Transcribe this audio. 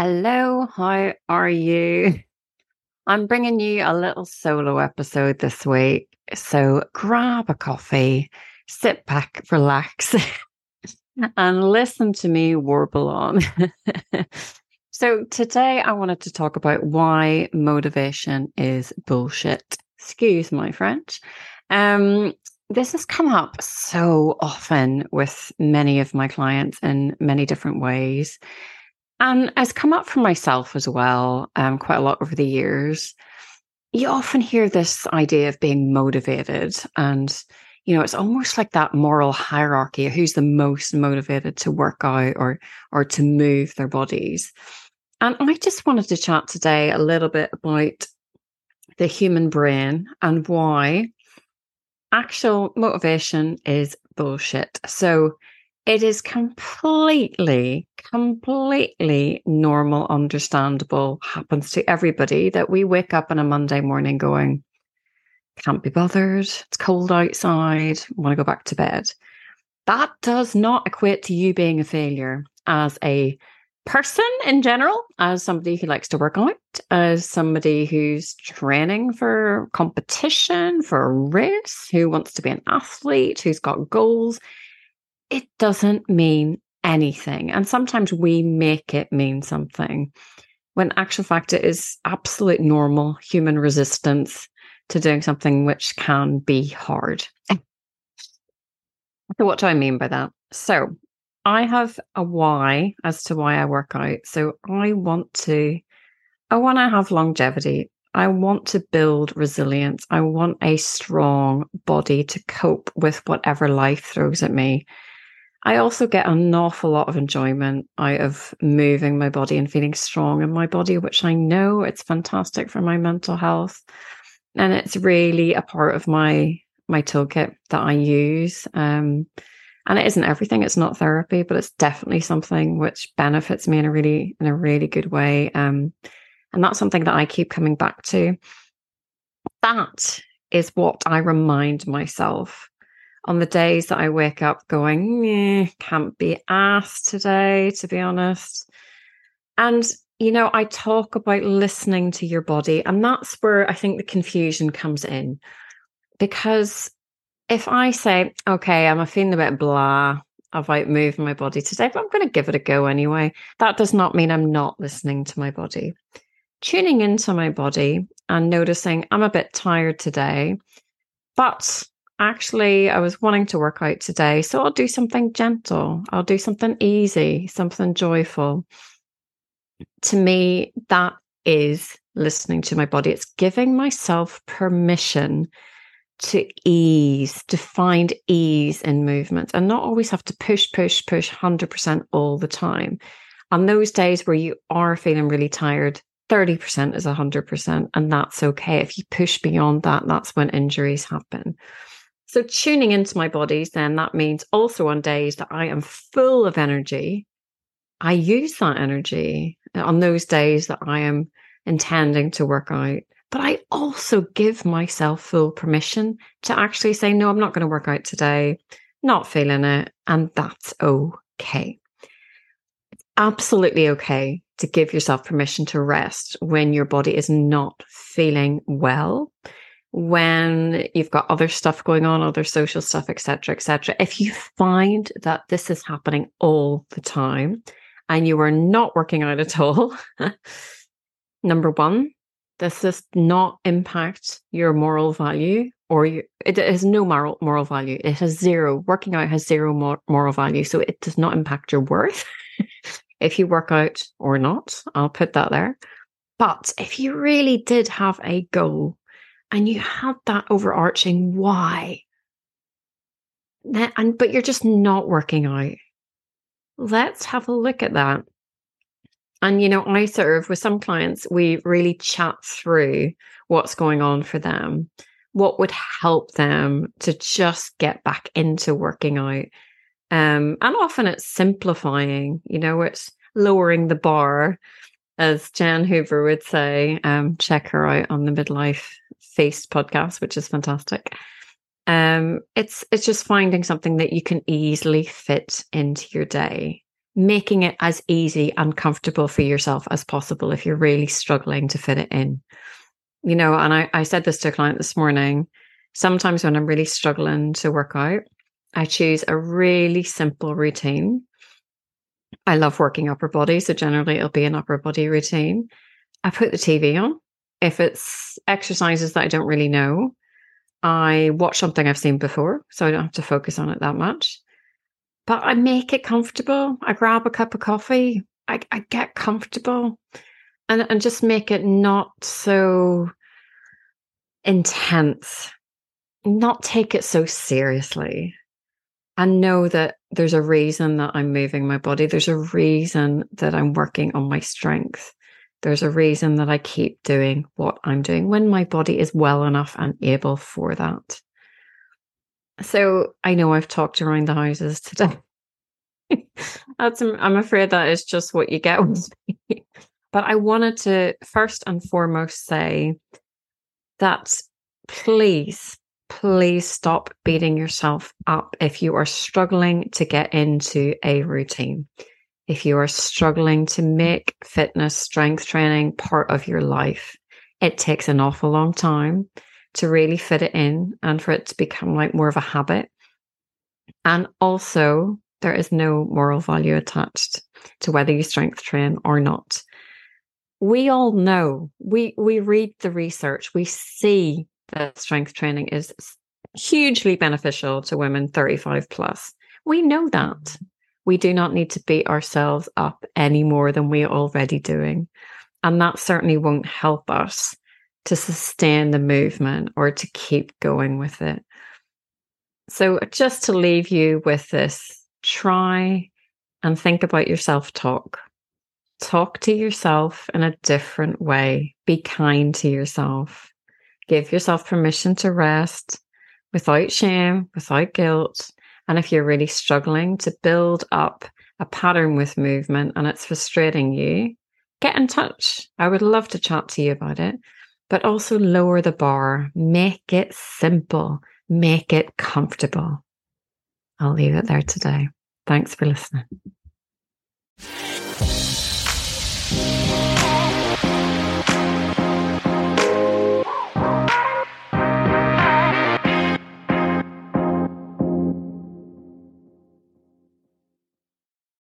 Hello, how are you? I'm bringing you a little solo episode this week. So grab a coffee, sit back, relax, and listen to me warble on. So today I wanted to talk about why motivation is bullshit. Excuse my French. Um, this has come up so often with many of my clients in many different ways. And has come up for myself as well, quite a lot over the years. You often hear this idea of being motivated, and it's almost like that moral hierarchy of who's the most motivated to work out or to move their bodies. And I just wanted to chat today a little bit about the human brain and why actual motivation is bullshit. So it is completely normal, understandable, happens to everybody that we wake up on a Monday morning going, can't be bothered, it's cold outside, want to go back to bed. That does not equate to you being a failure as a person in general, as somebody who likes to work out, as somebody who's training for competition, for a race, who wants to be an athlete, who's got goals. It doesn't mean anything. And sometimes we make it mean something when actual fact it is absolute normal human resistance to doing something which can be hard. So what do I mean by that? So I have a why as to why I work out. So I want to have longevity. I want to build resilience. I want a strong body to cope with whatever life throws at me. I also get an awful lot of enjoyment out of moving my body and feeling strong in my body, which I know it's fantastic for my mental health. And it's really a part of my toolkit that I use. And it isn't everything. It's not therapy, but it's definitely something which benefits me in a really good way. And that's something that I keep coming back to. That is what I remind myself on the days that I wake up going, can't be asked today, to be honest. And, I talk about listening to your body. And that's where I think the confusion comes in. Because if I say, okay, I'm feeling a bit blah about moving my body today, but I'm going to give it a go anyway, that does not mean I'm not listening to my body. Tuning into my body and noticing I'm a bit tired today, but actually I was wanting to work out today, so I'll do something gentle. I'll do something easy, something joyful. To me, that is listening to my body. It's giving myself permission to ease, to find ease in movement and not always have to push 100% all the time. On those days where you are feeling really tired, 30% is 100%, and that's okay. If you push beyond that, that's when injuries happen. So tuning into my bodies, then that means also on days that I am full of energy, I use that energy on those days that I am intending to work out. But I also give myself full permission to actually say, no, I'm not going to work out today, not feeling it. And that's okay. It's absolutely okay to give yourself permission to rest when your body is not feeling well, when you've got other stuff going on, other social stuff, etc., etc. If you find that this is happening all the time and you are not working out at all, number one, this does not impact your moral value, or it has no moral value. It has zero. Working out has zero moral value, so it does not impact your worth if you work out or not. I'll put that there. But if you really did have a goal and you had that overarching why, but you're just not working out, let's have a look at that. And, I serve with some clients, we really chat through what's going on for them, what would help them to just get back into working out. And often it's simplifying, it's lowering the bar, as Jan Hoover would say. Check her out on the Midlife Feast podcast, which is fantastic. It's just finding something that you can easily fit into your day. making it as easy and comfortable for yourself as possible if you're really struggling to fit it in. You know, and I said this to a client this morning. Sometimes when I'm really struggling to work out, I choose a really simple routine. I love working upper body, so generally it'll be an upper body routine. I put the TV on. If it's exercises that I don't really know, I watch something I've seen before, so I don't have to focus on it that much. But I make it comfortable. I grab a cup of coffee. I get comfortable and just make it not so intense, not take it so seriously. And know that there's a reason that I'm moving my body. There's a reason that I'm working on my strength. There's a reason that I keep doing what I'm doing when my body is well enough and able for that. So I know I've talked around the houses today. I'm afraid that is just what you get with me. But I wanted to first and foremost say that please stop beating yourself up if you are struggling to get into a routine. If you are struggling to make fitness, strength training part of your life, it takes an awful long time to really fit it in and for it to become like more of a habit. And also, there is no moral value attached to whether you strength train or not. We all know, we read the research, we see that strength training is hugely beneficial to women 35 plus. We know that. We do not need to beat ourselves up any more than we are already doing. And that certainly won't help us to sustain the movement or to keep going with it. So just to leave you with this, try and think about your self-talk. Talk to yourself in a different way. Be kind to yourself. Give yourself permission to rest without shame, without guilt. And if you're really struggling to build up a pattern with movement and it's frustrating you, get in touch. I would love to chat to you about it, but also lower the bar. Make it simple. Make it comfortable. I'll leave it there today. Thanks for listening.